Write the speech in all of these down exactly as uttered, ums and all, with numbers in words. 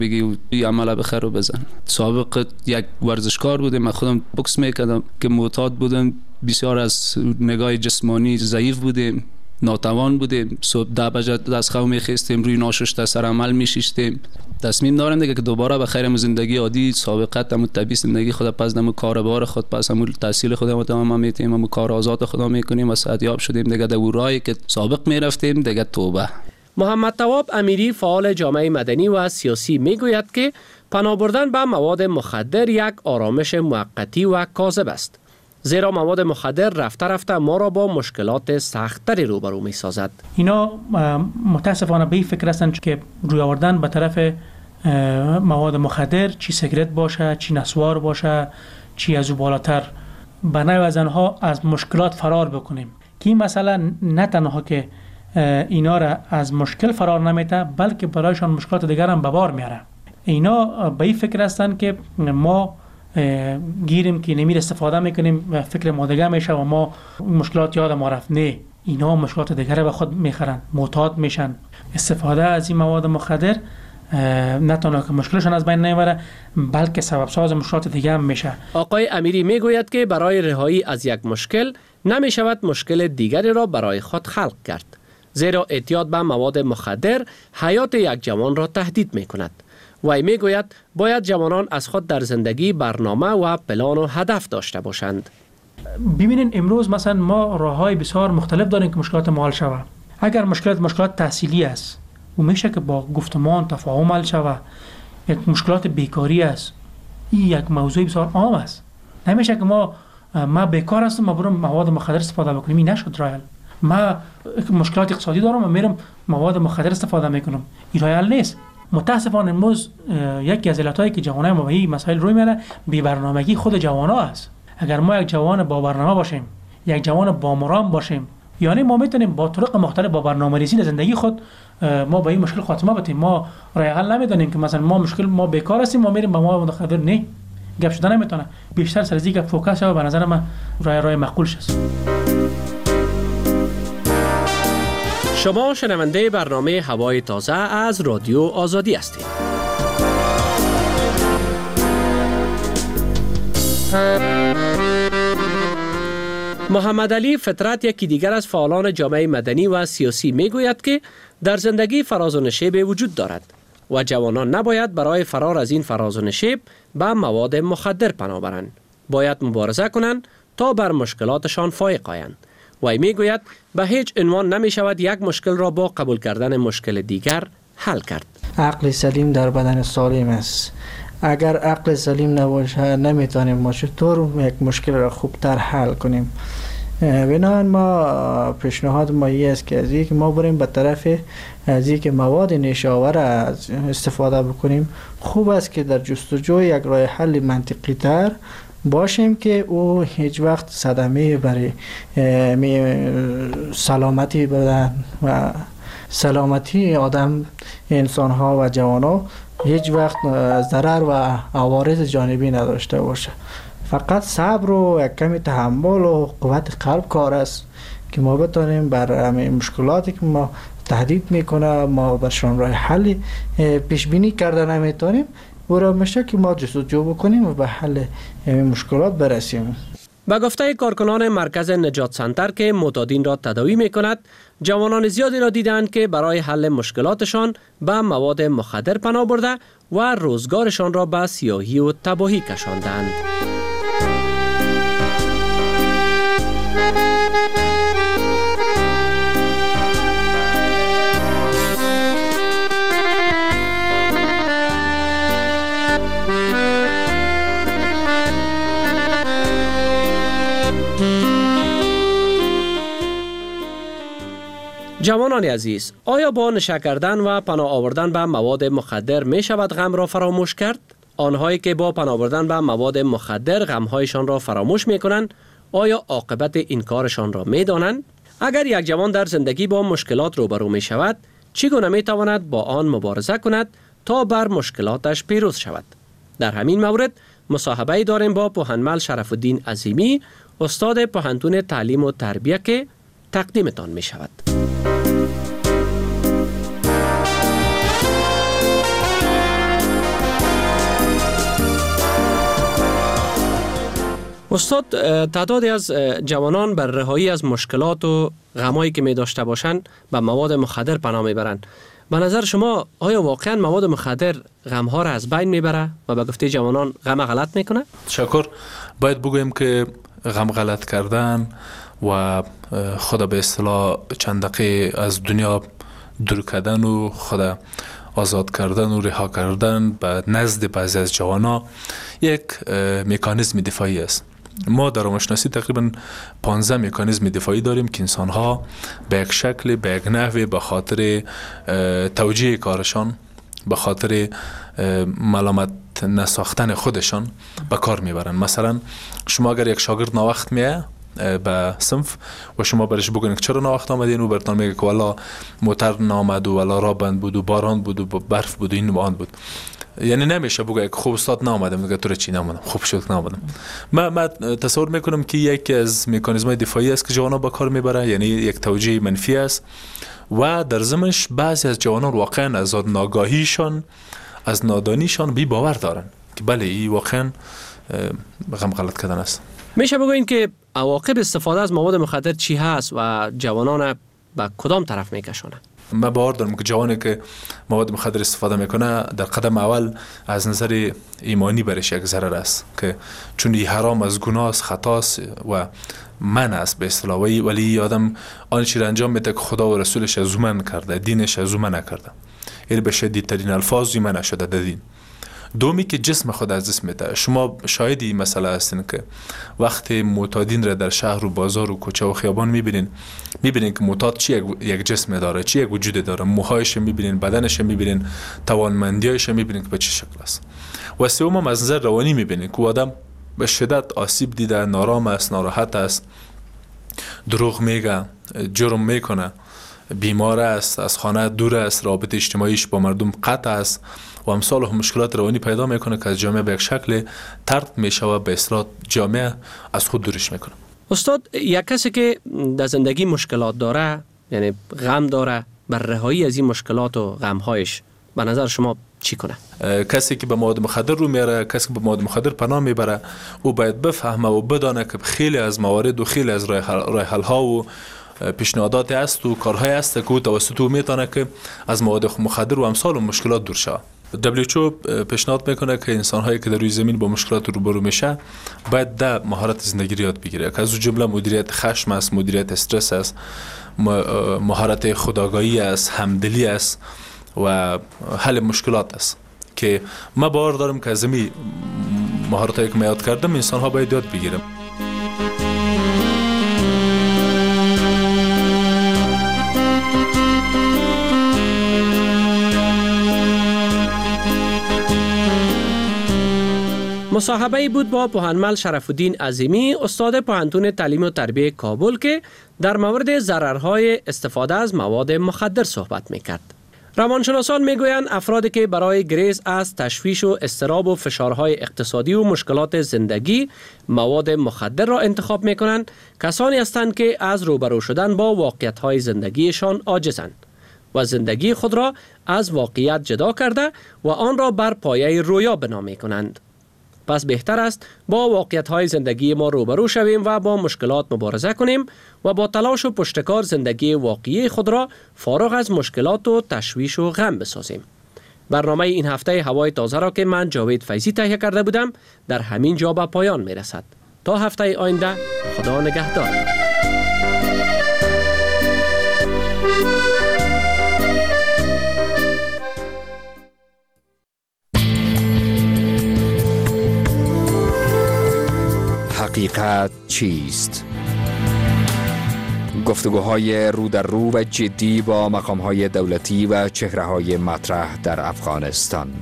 بگی این عمله بخیر رو بزن. سابق یک ورزشکار بودم، من خودم بوکس میکردم که معتاد بودم، بسیار از نگاه جسمانی ضعیف بودیم، ناتوان بودیم. صبح ده بجه دست خو میخستیم، روی ناشسته سر عمل میشیشتیم. تصمیم دارم دیگه که دوباره به خیر زندگی عادی سابقت هم طبیعی زندگی خود پس دم کاربار خود پس هم تحصیل خودمون تمام میتیم، هم کار آزاد خدا میکنیم و صحتیاب شدیم دیگه در راهی که سابق میرفتیم دیگه توبه. محمد تواب امیری فعال جامعه مدنی و سیاسی میگوید که پناه بردن به مواد مخدر یک آرامش موقتی و کاذب است، زیرا مواد مخدر رفته رفته ما را با مشکلات سخت‌تری روبرو می‌سازد. اینا متاسفانه به این فکر هستند که روی آوردن به طرف مواد مخدر، چی سیگرت باشه، چی نسوار باشه، چی از او بالاتر، به نوع از آنها از مشکلات فرار بکنیم. که این مسئله نه تنها که اینا را از مشکل فرار نمیته، بلکه برایشان مشکلات دیگر هم به بار میاره. اینا به این فکر هستند که ما گیریم که نمیر استفاده میکنیم، فکر ما دیگه میشه و ما مشکلات یاد ما رفت. نه، اینا مشکلات دیگر به خود میخرن، معتاد میشن. استفاده از این مواد مخدر نه تنها که مشکلشان از بین نمیبره، بلکه سبب ساز مشکلات دیگه هم میشه. آقای امیری میگوید که برای رهایی از یک مشکل نمیشود مشکل دیگری را برای خود خلق کرد، زیرا اعتیاد به مواد مخدر حیات یک جوان را تهدید میکند. وی میگوید باید جوانان از خود در زندگی برنامه و پلان و هدف داشته باشند. ببینین امروز مثلا ما راههای بسیار مختلف داریم که مشکلات ما حل شود. اگر مشکلات مشکلات تحصیلی است و میشه که با گفتمان تفاهم حل شود، یک مشکلات بیکاری است، این یک موضوع بسیار عام است. نمیشه که ما ما بیکار هستم ما برم مواد مخدر استفاده بکنیم، این نشد راه حل. ما مشکلات اقتصادی دارم و میرم مواد مخدر استفاده میکنم، این راه حل نیست. متاسفانه امروز یکی از علتایی که جوانای ما به این مسائل روی میاره بی برنامگی خود جوانا است. اگر ما یک جوان با برنامه باشیم، یک جوان با مرام باشیم، یعنی ما میتونیم با طرق مختلف با برنامه‌ریزی در زندگی خود ما به این مشکل خاتمه بدیم. ما راه حل نمیدونیم که مثلا ما مشکل ما بیکار هستیم ما میریم با ما مخدر، نه، گپ شدن نمیتونه. بیشتر سر زیگ فوکس شو، به نظر من راه راه معقول شست. شما شنونده برنامه هوای تازه از رادیو آزادی هستید. محمد علی فطرت یکی دیگر از فعالان جامعه مدنی و سیاسی میگوید که در زندگی فراز و نشیب وجود دارد و جوانان نباید برای فرار از این فراز و نشیب به مواد مخدر پناه برند. باید مبارزه کنند تا بر مشکلاتشان فائق آیند. وی میگوید به هیچ عنوان نمی شود یک مشکل را با قبول کردن مشکل دیگر حل کرد. عقل سلیم در بدن سالم است. اگر عقل سلیم نباشه نمیتونیم ما چطور یک مشکل را خوبتر حل کنیم. بنابراین ما پیشنهاد ما این است که از اینکه ما بریم به طرف از اینکه مواد نشاور استفاده بکنیم، خوب است که در جستجوی یک راه حل منطقی تر باشیم که او هیچ وقت صدمه برای سلامتی بدن و سلامتی آدم، انسان ها و جوان ها هیچ وقت ضرر و عوارض جانبی نداشته باشه. فقط صبر و یک کمی تحمل و قوت قلب کار است که ما بتونیم بر همه مشکلاتی که ما تهدید میکنه ما برشان راه حل پیش بینی کرده نمیتونیم، برای میشه که ما جستجو بکنیم و به حل این مشکلات برسیم. با گفته کارکنان مرکز نجات سنتر که معتادین را تداوی می کند، جوانان زیادی را دیدند که برای حل مشکلاتشان به مواد مخدر پناه برده و روزگارشان را به سیاهی و تباهی کشاندند. جوانان عزیز، آیا با نشه کردن و پناه آوردن به مواد مخدر می شود غم را فراموش کرد؟ آنهایی که با پناه آوردن به مواد مخدر غمهایشان را فراموش می کنند، آیا عاقبت این کارشان را می دانند؟ اگر یک جوان در زندگی با مشکلات روبرو می شود، چگونه می تواند با آن مبارزه کند تا بر مشکلاتش پیروز شود؟ در همین مورد مصاحبه داریم با پوهنمل شرف الدین عظیمی، استاد پوهنتون تعلیم و تربیه که تقدیمتان می شود. استاد، تعدادی از جوانان بر رهایی از مشکلات و غمایی که می داشته باشند به مواد مخدر پناه میبرند. به نظر شما آیا واقعا مواد مخدر غمها را از بین میبره و به گفته جوانان غم غلط میکنه؟ شکر. باید بگویم که غم غلط کردن و خود به اصطلاح چند دقیقه از دنیا دور کردن و خود آزاد کردن و رها کردن به نزد بعضی از جوانا یک مکانیزم دفاعی است. ما در روانشناسی تقریبا پانزده مکانیزم دفاعی داریم که انسان ها به یک شکل، به یک نحوی، به خاطر توجیه کارشان، به خاطر ملامت نساختن خودشان به کار میبرن. مثلا شما اگر یک شاگرد ناوقت میه به صنف و شما برش بگوین که چرا ناوقت آمدین و برتان میگه که والا موتر نامد و والا را بند بود و باران بود و برف بود و این و آن بود، یعنی نمیشه بگه که خوب استاد نامدم، میگه تو چی نامدم، خوب شد نامدم. من من تصور میکنم که یکی از مکانیزم‌های دفاعی است که جوانا با کار میبره، یعنی یک توجیه منفی است و در ضمنش بعضی از جوانان واقعا از ناگاهیشان، از نادانیشان بی باور دارن که بله این واقعا غم غلط کردن است. میشه بگوین که عواقب استفاده از مواد مخدر چی هست و جوانان به کدام طرف میکشونه؟ من باور دارم که جوانی که مواد مخدر استفاده میکنه در قدم اول از نظر ایمانی برش یک ضرر است، که چون این حرام از گناه است، خطا است و من است به اصطلاح، ولی آدم آن چیز انجام میده که خدا و رسولش از من کرده، دینش از من نکرده، یعنی به شدیدترین الفاظ من نشده در دین. دومی که جسم خود از دست میده. شما شاهدی مسئله هستین که وقتی معتادین را در شهر و بازار و کوچه و خیابان میبینین، میبینین که معتاد چی یک جسم داره، چی یک وجود داره، موهایش میبینین، بدنش میبینین، توانمندیایش میبینین که به چه شکل است. و سوم هم از نظر روانی میبینین که آدم به شدت آسیب دیده، نارام است، ناراحت است، دروغ میگه، جرم میکنه، بیمار است، از خانه دور است، رابطه اجتماعیش با مردم قطع است و امثال و مشکلات روانی پیدا میکنه که از جامعه به یک شکل طرد میشه و به اصطلاح جامعه از خود دورش میکنه. استاد، یک کسی که در زندگی مشکلات داره، یعنی غم داره، بر رهایی از این مشکلات و غمهایش به نظر شما چی کنه؟ کسی که به مواد مخدر رو میاره، کسی که به مواد مخدر پناه میبره، او باید بفهمه و بدانه که خیلی از موارد و خیلی از راه حل ها و پیشنهادات است و کارهای است که او توسط او میتونه که از مواد مخدر و امثال و مشکلات دور شه. دبلیو اچ او پیشنهاد میکنه که انسان هایی که در روی زمین با مشکلات روبرو میشه باید ده مهارت زندگی یاد بگیره، که از اون جمله مدیریت خشم است، مدیریت استرس است، مهارت خودآگاهی است، همدلی است و حل مشکلات است، که ما باور دارم که از این مهارتایی که من یاد کردم انسان ها باید یاد بگیرن. مصاحبه بود با پوهنمل شرف الدین عظیمی، استاد پوهنتون تعلیم و تربیت کابل، که در مورد ضررهای استفاده از مواد مخدر صحبت میکرد. روانشناسان میگویند افرادی که برای گریز از تشویش و اضطراب و فشارهای اقتصادی و مشکلات زندگی مواد مخدر را انتخاب میکنند، کسانی هستند که از روبرو شدن با واقعیت‌های زندگیشان عاجزند و زندگی خود را از واقعیت جدا کرده و آن را بر پایه رویا بنا میکنند. پس بهتر است با واقعیت‌های زندگی ما روبرو شویم و با مشکلات مبارزه کنیم و با تلاش و پشتکار زندگی واقعی خود را فارغ از مشکلات و تشویش و غم بسازیم. برنامه این هفته هوای تازه را که من جاوید فیضی تهیه کرده بودم در همین جا به پایان میرسد. تا هفته آینده، خدا نگهدار. حقیقت چیست؟ گفتگوهای رو در رو و جدی با مقامهای دولتی و چهره‌های مطرح در افغانستان.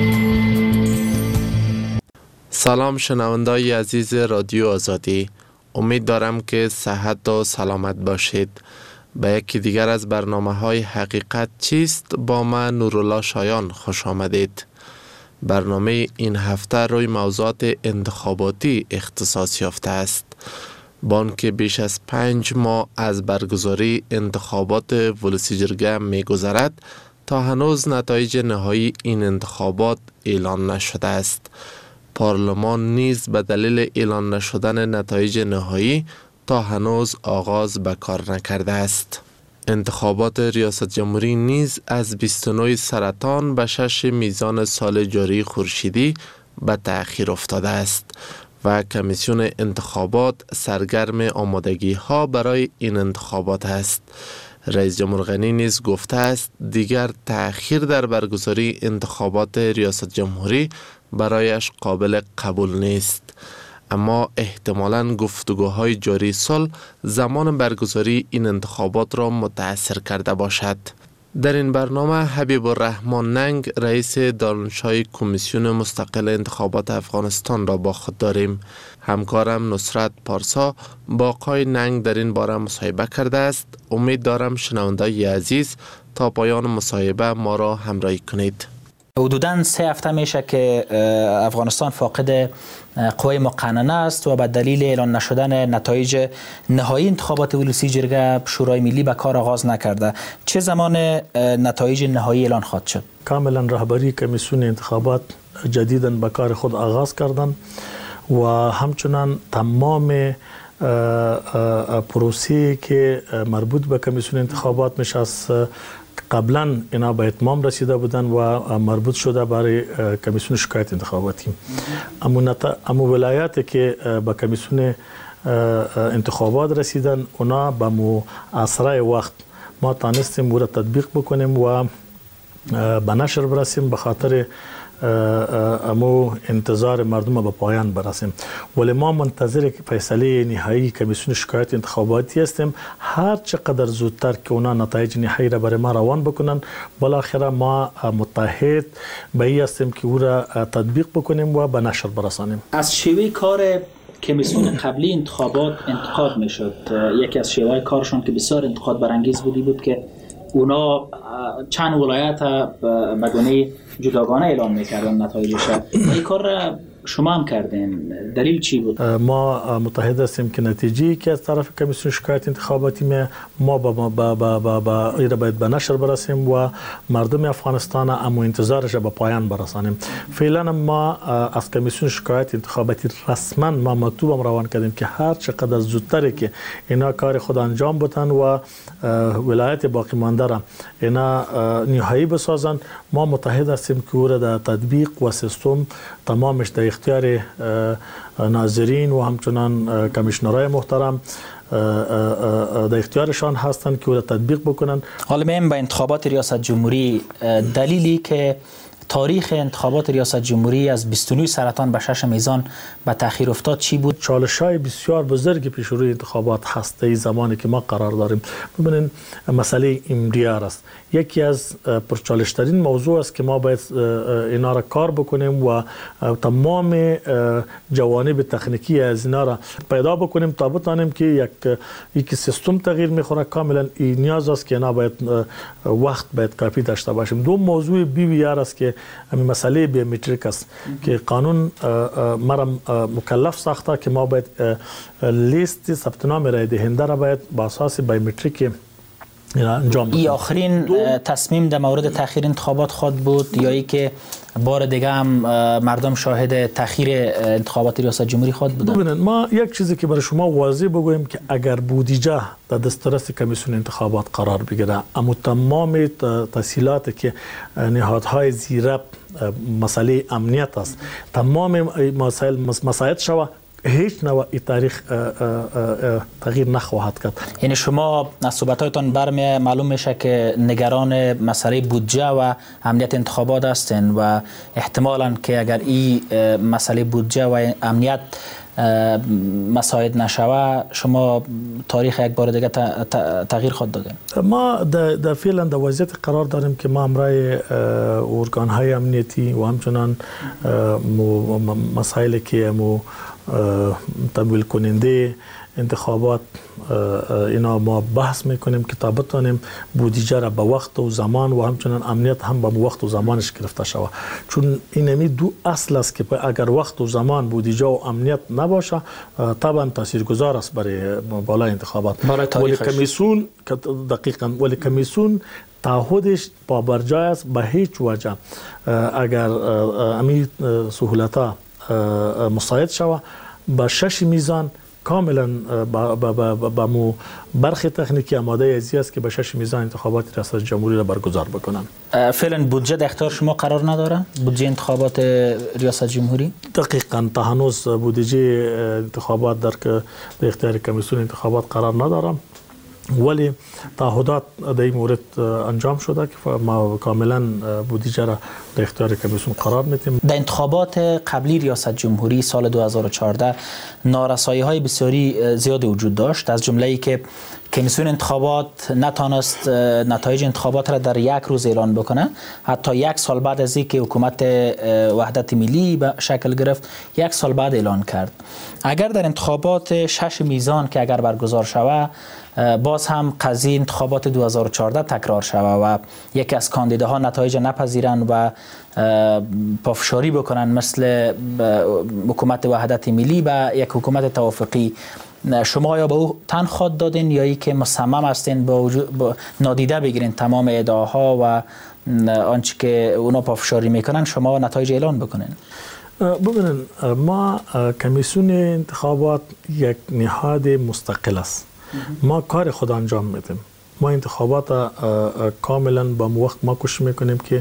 سلام شنوندای عزیز رادیو آزادی، امید دارم که صحت و سلامت باشید. به یکی دیگر از برنامه‌های حقیقت چیست با من نورالله شایان خوش آمدید. برنامه این هفته روی موضوعات انتخاباتی اختصاص یافته است. با آنکه بیش از پنج ماه از برگزاری انتخابات ولسی جرگه می‌گذرد، تا هنوز نتایج نهایی این انتخابات اعلان نشده است. پارلمان نیز به دلیل اعلان نشدن نتایج نهایی تا هنوز آغاز به کار نکرده است. انتخابات ریاست جمهوری نیز از بیست و نه سرطان به شش میزان سال جاری خورشیدی به تأخیر افتاده است و کمیسیون انتخابات سرگرم آمادگی ها برای این انتخابات است. رئیس جمهور غنی نیز گفته است دیگر تأخیر در برگزاری انتخابات ریاست جمهوری برایش قابل قبول نیست، اما احتمالاً گفتگوهای جاری سال زمان برگزاری این انتخابات را متأثر کرده باشد. در این برنامه حبیب الرحمن ننگ رئیس دانشگاه کمیسیون مستقل انتخابات افغانستان را با خود داریم. همکارم نصرت پارسا با آقای ننگ در این باره مصاحبه کرده است. امید دارم شنوندگان عزیز تا پایان مصاحبه ما را همراهی کنید. حدوداً سه هفته میشه که افغانستان فاقد قوای مقننه است و به دلیل اعلان نشدن نتایج نهایی انتخابات ولسی جرگه شورای ملی به کار آغاز نکرده. چه زمان نتایج نهایی اعلان خواهد شد؟ کاملا رهبری کمیسیون انتخابات جدیداً به کار خود آغاز کردند و همچنان تمام پروسه که مربوط به کمیسیون انتخابات میشه است قبلا اینا به اتمام رسیده بودن و مربوط شده برای کمیسیون شکایت انتخاباتی. اما نت... اما ولایاتی که به کمیسیون انتخابات رسیدن اونا به مو اسرع وقت ما تانستیم او را تطبیق بکنیم و به نشر برسیم به خاطر امو انتظار مردم به پایان برسیم. ولی ما منتظر فیصله نهایی کمیسیون شکایت انتخاباتی هستیم. هر چقدر زودتر که اونا نتایج نهایی را برای ما روان بکنن بالاخره ما متحد به این هستیم که او را تطبیق بکنیم و به نشر برسانیم. از شیوه کار کمیسیون قبلی انتخابات انتقاد میشد. یکی از شیوه کارشون که بسیار انتقاد برانگیز بودی بود که اونا چند ولایت به گونه جداگانه اعلام میکردن نتایجش. این کار را شما هم کردین، دلیل چی بود؟ ما متحد هستیم که نتیجه که از طرف کمیسیون شکایت انتخاباتی می ما با با با با با, با ایره باید به نشر برسیم و مردم افغانستان هم انتظارش به پایان برسانیم. فعلا ما از کمیسیون شکایت انتخاباتی رسما ما مکتوب هم روان کردیم که هر چقدر زودتر که اینا کار خود انجام بدن و ولایت باقی مانده را اینا نهایی بسازن. ما متحد هستیم که او را در تطبیق و سیستم تمامش در اختیار ناظرین و همچنان کمیشنرهای محترم در اختیارشان هستند که او را تطبیق بکنن. حالا میم به انتخابات ریاست جمهوری، دلیلی که تاریخ انتخابات ریاست جمهوری از بیست و نه سرطان به شش میزان به تأخیر افتاد چی بود؟ چالش‌های بسیار بزرگ پیش روی انتخابات هست ای زمانی که ما قرار داریم. ببینید مسئله امریار است. یکی از پرچالش‌ترین موضوع است که ما باید اینا را کار بکنیم و تمام جوانب تکنیکی از اینا را پیدا بکنیم تا بتانیم که یک یک سیستم تغییر می‌خوره. کاملا این نیاز است که اینا باید وقت باید کافی داشته باشیم. دو موضوع بی وی آر است که همین مسئله بیومتریک است که قانون مرا مکلف ساخته که ما باید لیست ثبت نام رای دهنده را باید با اساس بیومتریک انجام بدیم. این آخرین تصمیم در مورد تأخیر انتخابات خود بود یا ای که بار دیگه هم مردم شاهد تأخیر انتخابات ریاست جمهوری خود بودن؟ ببینید ما یک چیزی که برای شما واضح بگویم که اگر بودجه در دسترس کمیسیون انتخابات قرار بگیره اما تمام تسهیلاتی که نهادهای زیرب مسئله امنیت است تمام مسائل مساعد شود هیچ نوع تاریخ تغییر نخواهد کرد. یعنی شما از صحبتاتون برمی معلوم میشه که نگران مسئله بودجه و امنیت انتخابات هستین و احتمالاً که اگر این مسئله بودجه و امنیت مساعد نشوه شما تاریخ یک بار دیگه تغییر خود دادیم. ما در فعلا در وضعیت قرار داریم که ما امرای ارگان‌های امنیتی و همچنان مسائلی که مو تمویل کننده انتخابات اینا ما بحث میکنیم که تا بتونیم بودجه را به وقت و زمان و همچنان امنیت هم به وقت و زمانش گرفته شود. چون اینمی دو اصل است که اگر وقت و زمان بودجه و امنیت نباشه طبعا تاثیرگذار است برای بالای انتخابات. ولی کمیسیون دقیقاً ولی کمیسیون تعهدش پابرجای است به هیچ وجه اگر امی سهولت‌ها مساعد شوه به شش میزان کاملا با مو برخی تکنیکی آماده ازی است که به شش میزان انتخابات ریاست جمهوری را برگزار بکنن. فعلا بودجه در اختیار شما قرار نداره؟ بودجه انتخابات ریاست جمهوری؟ دقیقاً تا هنوز بودجه انتخابات در در اختیار کمیسیون انتخابات قرار ندارم، ولی تعهدات در این مورد انجام شده که ما کاملا بودجه را در اختیار کمیسیون قرار میدیم. در انتخابات قبلی ریاست جمهوری سال دو هزار و چهارده نارسایی های بسیاری زیاد وجود داشت، از جمله ای که کمیسیون انتخابات نتانست نتایج انتخابات را در یک روز اعلان بکنه. حتی یک سال بعد از اینکه حکومت وحدت ملی به شکل گرفت یک سال بعد اعلان کرد. اگر در انتخابات شش میزان که اگر برگزار شود باز هم قضیه انتخابات دو هزار و چهارده تکرار شود و یکی از کاندیداها نتایج نپذیرند و پافشاری بکنن مثل حکومت وحدت ملی به یک حکومت توافقی، شما یا به او تن خود دادین یا ای که مصمم هستین با, با نادیده بگیرین تمام ادعاها و آنچه که اونا پافشاری میکنن شما نتایج اعلان بکنین؟ ببینن ما کمیسیون انتخابات یک نهاد مستقل است، ما کار خود انجام میدیم. ما انتخابات کاملا با وقت ما کوشش میکنیم که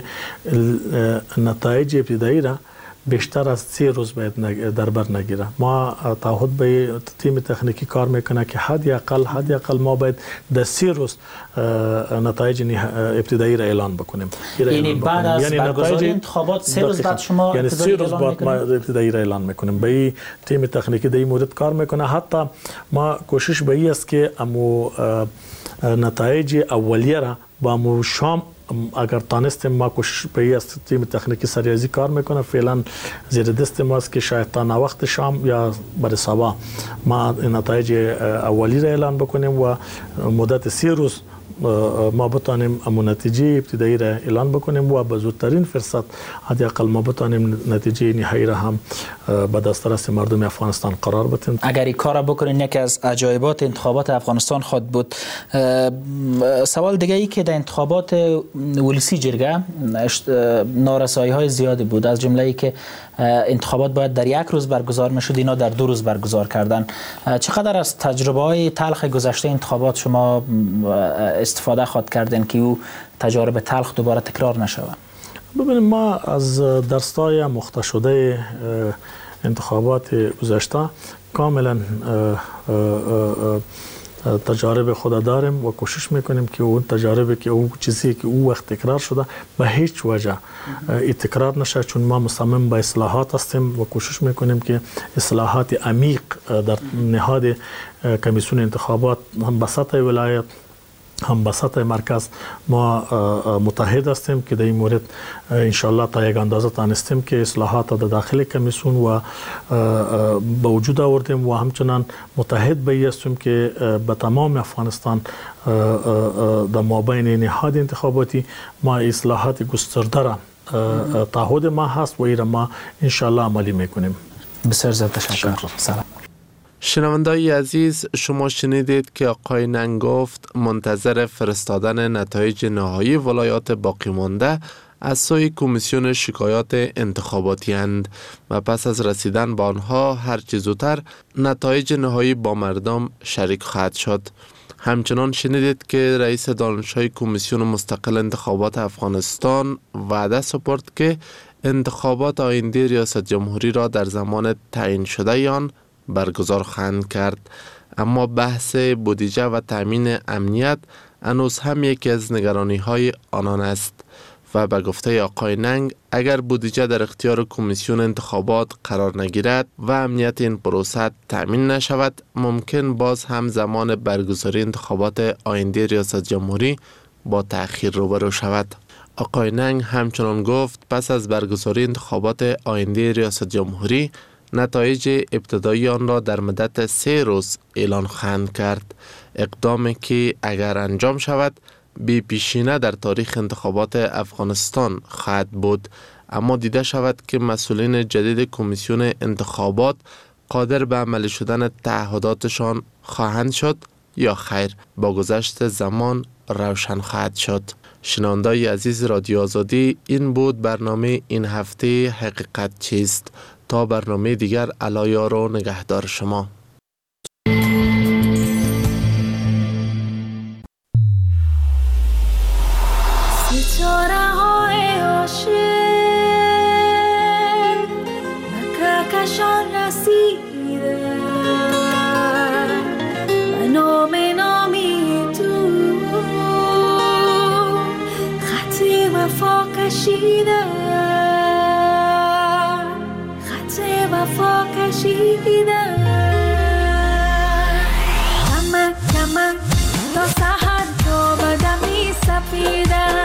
نتایج ابتدایی را بیشتر از سه روز باید در بر نگیره. ما تعهد به تیم تکنیکی کار میکنه که حد اقل حد اقل ما باید در سه روز نتایج ابتدایی را اعلان بکنیم. یعنی بعد از یعنی برگزاری انتخابات سه روز بعد شما یعنی سه روز بعد ما ابتدایی را اعلان میکنیم. به تیم تکنیکی در این مورد کار میکنه. حتی ما کوشش به این است که امو نتایج اولیه را با مو شام اگر تانستیم ما کوشش به این است تیم تکنیکی سریازی کار میکنه. فعلا زیر دست ما است که شاید تا وقت شام یا برای صبح ما نتایج اولی را اعلان بکنیم و مدت سی روز ما بتانیم امو نتیجه ابتدایی را اعلان بکنیم و به زودترین فرصت حداقل ما بتانیم نتیجه نهایی را هم به دسترس مردم افغانستان قرار بدیم. اگر این کار بکنین یکی از عجایبات انتخابات افغانستان خواهد بود. سوال دیگه ای که در انتخابات ولسی جرگه نارسایی های زیادی بود، از جمله ای که انتخابات باید در یک روز برگزار میشد، اینا در دو روز برگزار کردن. چقدر از تجربه های تلخ گذشته انتخابات شما استفاده خواهد کردن که او تجارب تلخ دوباره تکرار نشود؟ ببینیم ما از درس‌های مخته شده انتخابات گذشته کاملا تجارب خود داریم و کوشش میکنیم که اون تجاربی که اون چیزی که اون وقت تکرار شده به هیچ وجه این تکرار نشه، چون ما مصمم به اصلاحات هستیم و کوشش میکنیم که اصلاحات عمیق در نهاد کمیسیون انتخابات هم به سطح ولایت هم به سطح مرکز ما متحد هستیم که در این مورد انشالله تا یک اندازه تانستیم که اصلاحات در داخل کمیسیون و به وجود آوردیم و همچنان متحد به این هستیم که به تمام افغانستان در مابین نهاد انتخاباتی ما اصلاحات گسترده را تعهد ما هست و این را ما انشالله عملی میکنیم. بسیار زیاد تشکر. سلام. شنوندای عزیز، شما شنیدید که آقای ننگ گفت منتظر فرستادن نتایج نهایی ولایات باقی مانده از سوی کمیسیون شکایات انتخاباتی اند و پس از رسیدن به آنها هرچه زودتر نتایج نهایی با مردم شریک خواهد شد. همچنان شنیدید که رئیس دانشجوی کمیسیون مستقل انتخابات افغانستان وعده سپرد که انتخابات آینده ریاست جمهوری را در زمان تعیین شده آن برگزار خواهند کرد، اما بحث بودجه و تامین امنیت هنوز هم یکی از نگرانی های آنان است و به گفته آقای ننگ اگر بودجه در اختیار کمیسیون انتخابات قرار نگیرد و امنیت این پروسه تامین نشود، ممکن باز هم زمان برگزاری انتخابات آینده ریاست جمهوری با تأخیر روبرو شود. آقای ننگ همچنان گفت پس از برگزاری انتخابات آینده ریاست جمهوری نتایج ابتدایی آن را در مدت سه روز اعلان خواهند کرد، اقدامی که اگر انجام شود بی پیشینه در تاریخ انتخابات افغانستان خواهد بود، اما دیده شود که مسئولین جدید کمیسیون انتخابات قادر به عملی شدن تعهداتشان خواهند شد یا خیر با گذشت زمان روشن خواهد شد. شنوندای عزیز رادیو آزادی، این بود برنامه این هفته حقیقت چیست. تا برنامه دیگر، الا یار و نگهدار شما. ستاره های عاشق به کهکشان رسیده و نام نامی تو خط وفا کشیده، خط وفا کشیده. کمک کمک تا سحر تا بدمی سپیده،